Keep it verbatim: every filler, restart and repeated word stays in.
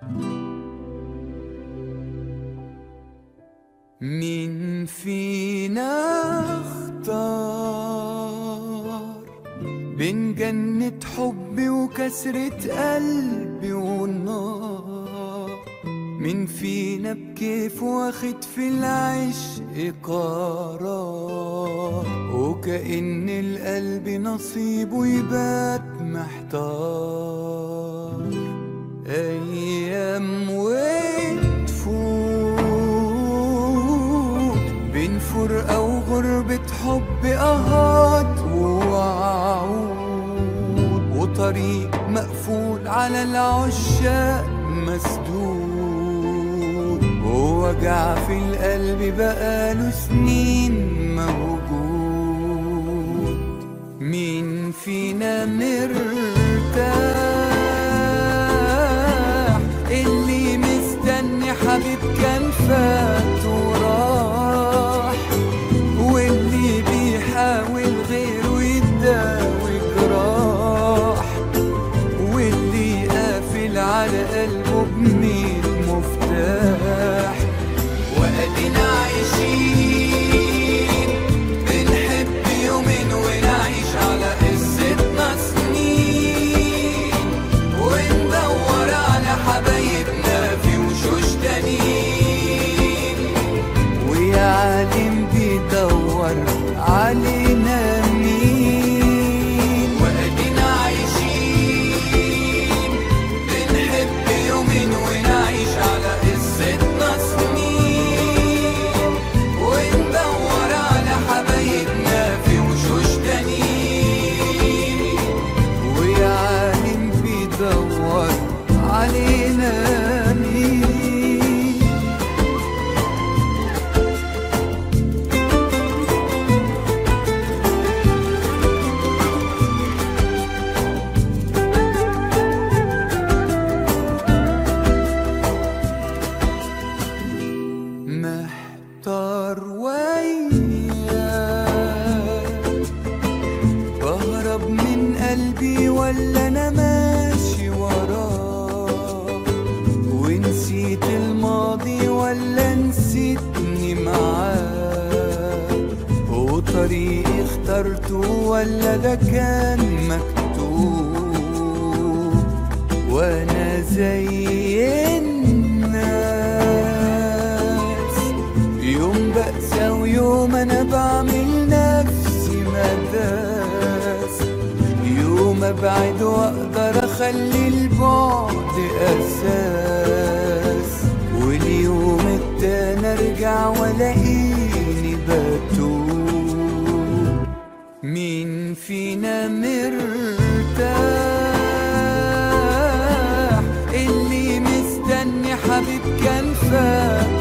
مين فينا اختار بين جنة حبي وكسرة قلبي والنار؟ مين فينا بكيف واخد في العشق قرار، وكأن القلب نصيبه يبات محتار؟ أيام وتفوت بين فرقة وغربة حب أهات ووعود، وطريق مقفول على العشاق مسدود، ووجع في القلب بقاله سنين موجود. مين فينا مرتاح اللي مستني حبيب كان فات وراح، واللي بيحاول غيره يداوي جراح، واللي قافل على قلبه بميت مفتاح؟ وأدينا عايشين بنحب يومين ونعيش على قصتنا سنين، وندور على حبايبنا في وشوش تانيين، ويا عالم بيدور علينا مين؟ وأدينا عايشين بنحب يومين ونعيش على قصتنا سنين، وندور على حبايبنا في وشوش تانيين، ويا عالم بيدور علينا مين؟ محتار وياك بهرب من قلبي ولا انا ماشي وراه، ونسيت الماضي ولا نسيتني معاه، وطريقي اخترته ولا ده كان مكتوب، وانا زي الناس يوم بأسى ويوم انا بعمل نفسي مداس، يوم ابعد واقدر اخلي البعد اساس، واليوم التاني ارجع والاقيني بتوب. مين فينا مرتاح اللي مستني حبيب كان فات